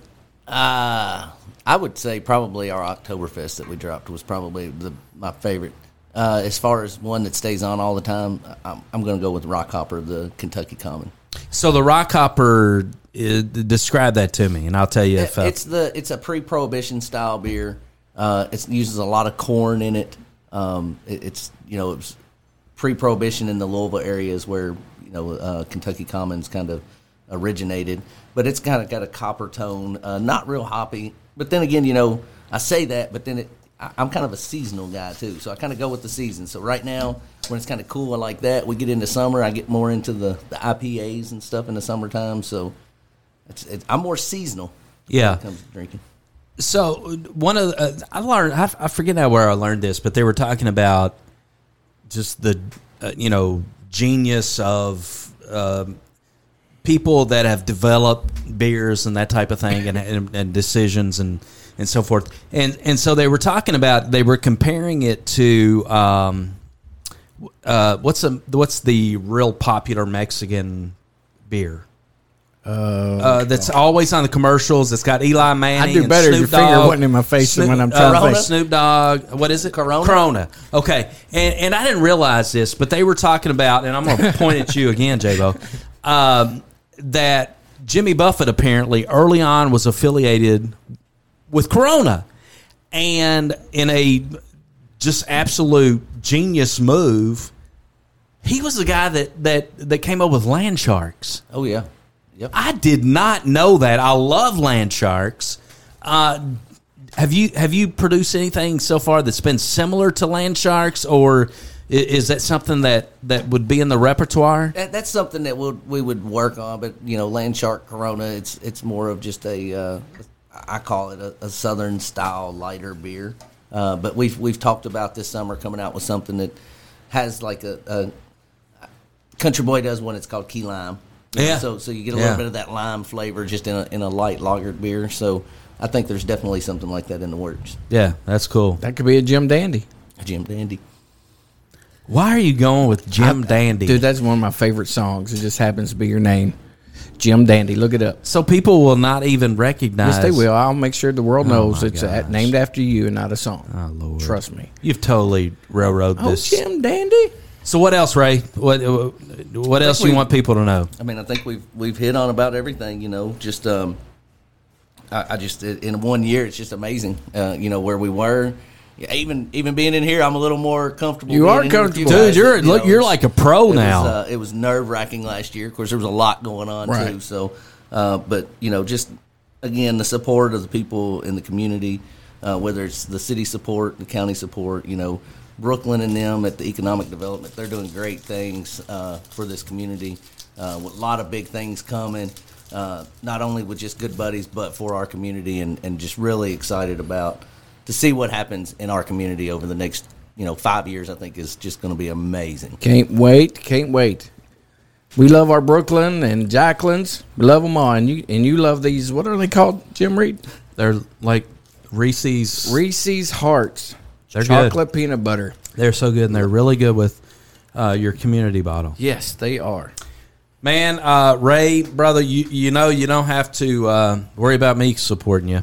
Uh, I would say probably our Oktoberfest that we dropped was probably the, my favorite. Uh, as far as one that stays on all the time, I'm, I'm going to go with Rockhopper, the Kentucky Common. So the Rockhopper, uh, describe that to me, and I'll tell you if uh, it's the it's a pre-prohibition style beer. Uh, it uses a lot of corn in it. Um, it it's you know it's pre-prohibition in the Louisville areas where you know uh, Kentucky Commons kind of originated, but it's kind of got a copper tone, uh, not real hoppy. But then again, you know, I say that, but then it, I, I'm kind of a seasonal guy too, so I kind of go with the season. So right now, when it's kind of cool like that, we get into summer, I get more into the, the I P As and stuff in the summertime. So it's, it's, I'm more seasonal. Yeah, when it comes to drinking. So one of the, uh, I learned, I, I forget now where I learned this, but they were talking about just the uh, you know genius of. Uh, people that have developed beers and that type of thing and, and, and decisions and, and so forth. And and so they were talking about, they were comparing it to, um, uh, what's the, what's the real popular Mexican beer? Uh, uh, that's always on the commercials. It's got Eli Manning. I do better if your finger wasn't in my face Snoop, than when I'm trying uh, to face. Snoop Dogg. What is it? Corona. Corona. Okay. And and I didn't realize this, but they were talking about, and I'm going to point at you again, J-Bo, um, that Jimmy Buffett apparently early on was affiliated with Corona. And in a just absolute genius move, he was the guy that, that, that came up with Land Sharks. Oh, yeah. Yep. I did not know that. I love Land Sharks. Uh, have you have you produced anything so far that's been similar to Land Sharks, or is that something that, that would be in the repertoire? That, that's something that we'll, we would work on, but you know, Land Shark Corona, it's it's more of just a uh, I call it a, a Southern style lighter beer. Uh, but we've we've talked about this summer coming out with something that has like a, a Country Boy does one. It's called Key Lime. Yeah. So so you get a yeah. little bit of that lime flavor just in a in a light lagered beer. So I think there's definitely something like that in the works. Yeah, that's cool. That could be a Jim Dandy. A Jim Dandy. Why are you going with Jim Dandy? Dude, that's one of my favorite songs. It just happens to be your name. Jim Dandy. Look it up. So people will not even recognize. Yes, they will. I'll make sure the world Oh, knows my it's uh, gosh. named after you and not a song. Oh, Lord. Trust me. You've totally railroaded Oh, this. Jim Dandy. So what else, Ray? What what else you we- want people to know? I mean, I think we've we've hit on about everything. You know, just um, I, I just in one year, it's just amazing. Uh, you know where we were. Yeah, even even being in here, I'm a little more comfortable. You being are in here with comfortable. you Dude, guys. you're You look, know, you're it's- like a pro it now. Was, uh, it was nerve wracking last year. Of course, there was a lot going on Right. too. So, uh, but you know, just again, the support of the people in the community, uh, whether it's the city support, the county support, you know, Brooklyn and them at the economic development, they're doing great things uh, for this community. Uh, with a lot of big things coming, uh, not only with just Good Buddies, but for our community, and, and just really excited about to see what happens in our community over the next, you know, five years. I think is just going to be amazing. Can't wait. Can't wait. We love our Brooklyn and Jacqueline's. We love them all. And you and you love these, what are they called, Jim Reed? They're like Reese's. Reese's Hearts. They're Chocolate peanut butter. They're so good, and they're really good with uh, your community bottle. Yes, they are. Man, uh, Ray, brother, you you know you don't have to uh, worry about me supporting you.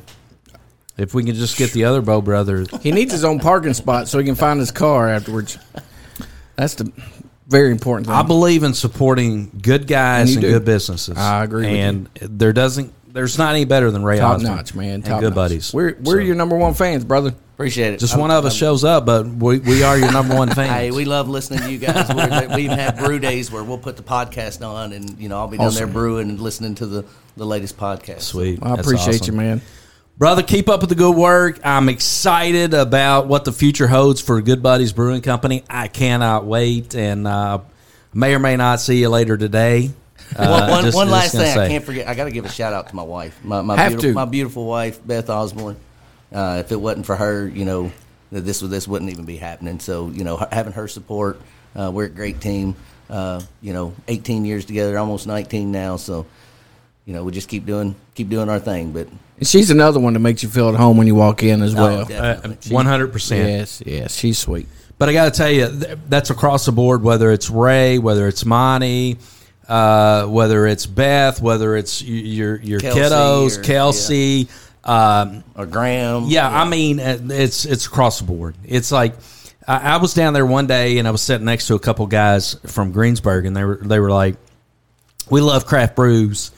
If we can just get the other Bo brothers. He needs his own parking spot so he can find his car afterwards. That's the very important thing. I believe in supporting good guys And and, you do. good businesses. I agree with And there doesn't, there's not any better than Ray Top Osborne notch, man. and Top good notch. buddies. We're we're So, your number one fans, brother. Appreciate it. just I'm- one of us I'm- shows up, but we, we are your number one fans. Hey, we love listening to you guys. We're, we even have brew days where we'll put the podcast on, and you know I'll be down Awesome. there brewing and listening to the, the latest podcast. Sweet. I That's appreciate awesome. you, man. Brother, keep up with the good work. I'm excited about what the future holds for Good Buddies Brewing Company. I cannot wait, and uh, may or may not see you later today. One, Uh, one, just- one just last gonna thing, say. I can't forget. I got to give a shout out to my wife, my my Have beautiful, to. my beautiful wife, Beth Osborne. Uh, if it wasn't for her, you know, that this this wouldn't even be happening. So you know, having her support, uh, we're a great team. Uh, you know, eighteen years together, almost nineteen now. So you know, we just keep doing keep doing our thing. But And she's another one that makes you feel at home when you walk in as oh, well. definitely. Uh, one hundred percent. Yes, yes, she's sweet. But I got to tell you, th- that's across the board, whether it's Ray, whether it's Monty, uh, whether it's Beth, whether it's y- your your Kelsey kiddos, or- Kelsey. Um, or Graham. yeah, I mean, uh, it's it's across the board. It's like I, I was down there one day and I was sitting next to a couple guys from Greensburg, and they were they were like, "We love craft brews,"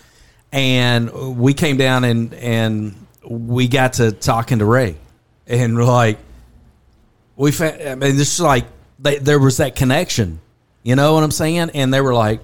and we came down and and we got to talking to Ray, and we're like, we fa- I mean, this is like they, there was that connection, you know what I'm saying? And they were like,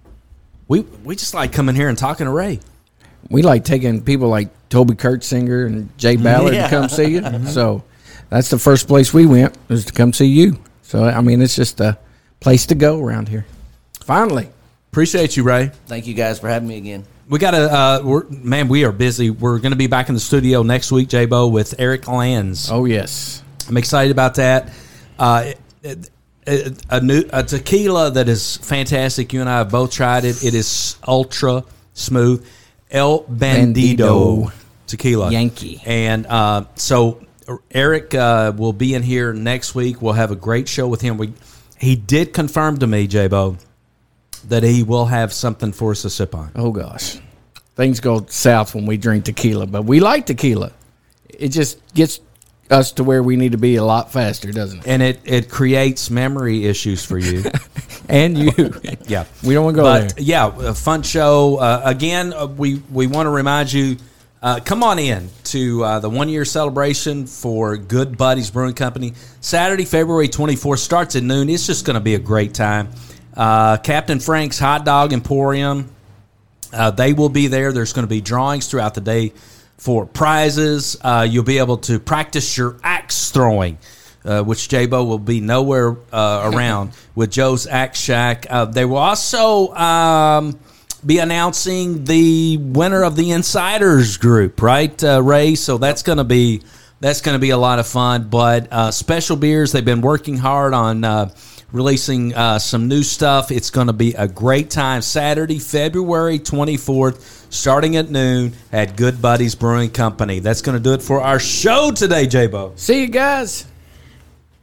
we we just like coming here and talking to Ray. We like taking people like Toby Kurtzinger and Jay Ballard Yeah. to come see you. So that's the first place we went, was to come see you. So, I mean, it's just a place to go around here. Finally. Appreciate you, Ray. Thank you guys for having me again. We got to, uh, we're, man, we are busy. We're going to be back in the studio next week, J-Bo, with Eric Lanz. Oh, yes. I'm excited about that. Uh, it- it- a new a tequila that is fantastic. You and I have both tried it. It is ultra smooth. El Bandido, Bandido. tequila. Yankee. And uh, so Eric uh, will be in here next week. We'll have a great show with him. We, he did confirm to me, J-Bo, that he will have something for us to sip on. Oh, gosh. Things go south when we drink tequila, but we like tequila. It just gets us to where we need to be a lot faster, doesn't it? And it, it creates memory issues for you. And you. Yeah. We don't want to go But there. yeah, a fun show. Uh, again, uh, we, we want to remind you, uh, come on in to uh, the one-year celebration for Good Buddies Brewing Company. Saturday, February twenty-fourth, starts at noon. It's just going to be a great time. Uh, Captain Frank's Hot Dog Emporium, uh, they will be there. There's going to be drawings throughout the day for prizes. Uh, you'll be able to practice your axe throwing, uh, which J-Bo will be nowhere uh, around with Joe's Axe Shack. Uh, they will also um, be announcing the winner of the Insiders group, right, uh, Ray? So that's going to be that's going to be a lot of fun. But uh, Special Beers, they've been working hard on uh, releasing uh, some new stuff. It's going to be a great time. Saturday, February twenty-fourth, starting at noon at Good Buddies Brewing Company. That's going to do it for our show today, J-Bo. See you guys.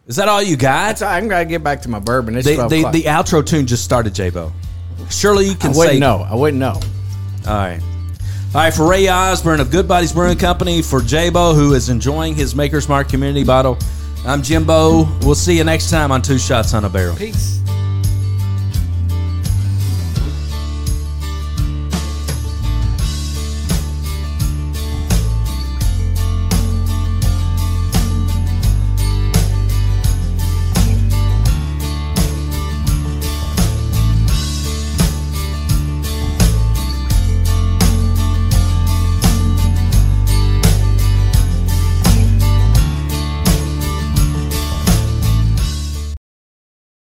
Is that all you got? That's all, I'm going to get back to my bourbon. It's The, twelve the, o'clock. the outro tune just started, J-Bo. Surely you can I say... wouldn't know. I wouldn't know. All right. All right, for Ray Osborne of Good Buddies Brewing Company, for J-Bo, who is enjoying his Maker's Mark Community Bottle, I'm Jimbo. We'll see you next time on Two Shots on a Barrel. Peace.